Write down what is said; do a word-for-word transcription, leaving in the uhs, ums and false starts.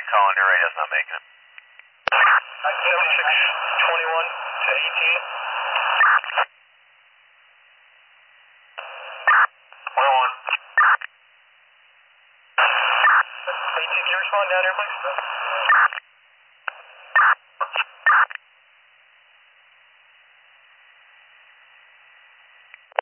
calling your radio's not making it. seventy-six twenty-one to eighteen. one oh one. eighteen, can you respond down here, please?